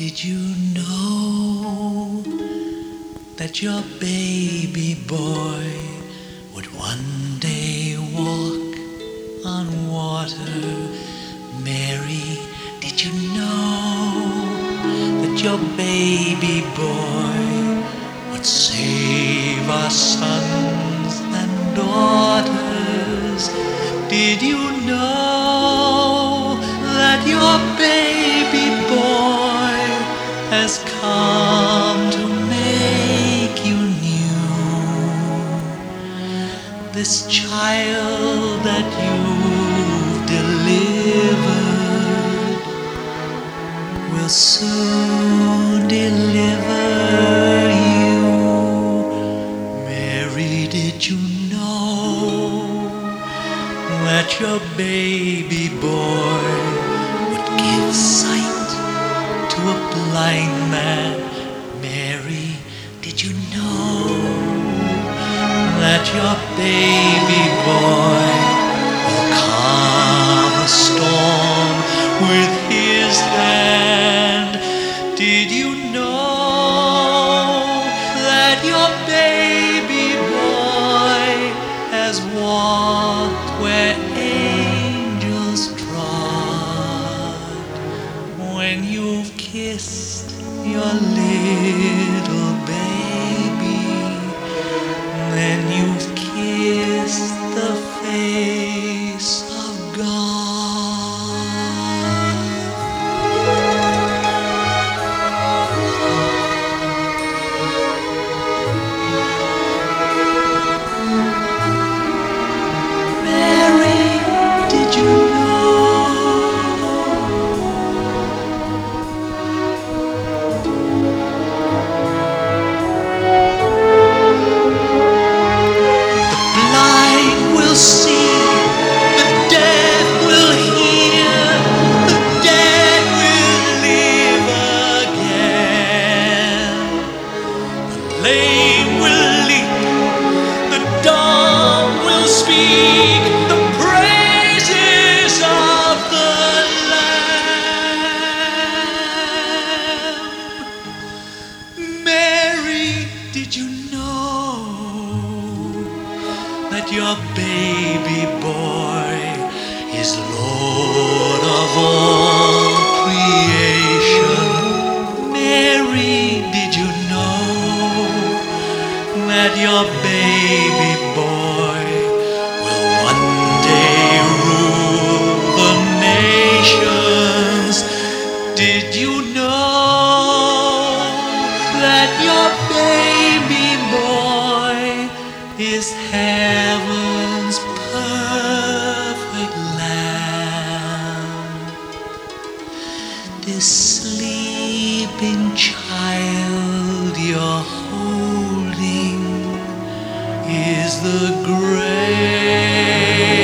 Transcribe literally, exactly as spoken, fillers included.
Did you know that your baby boy would one day walk on water? Mary, did you know that your baby boy would save our sons and daughters? Did you know that your baby boy has come to make you new? This child that you've delivered will soon deliver you. Mary, did you know that your baby boy would give sight to a blind man? Mary, did you know that your baby boy will calm a storm with his hand? Did you know that your baby boy has walked where angels trod? When you've kissed your little baby, then you've kissed the face of God. Mary, did you know the blind will see, the deaf will hear, the dead will live again, the lame will leap, the dumb will speak the praises of the Lamb. Mary, did you know that your baby boy is Lord of all creation? Mary, did you know that your baby boy will one day rule the nations? Did you know that your baby boy is heaven's perfect lamb? This sleeping child you're holding is the great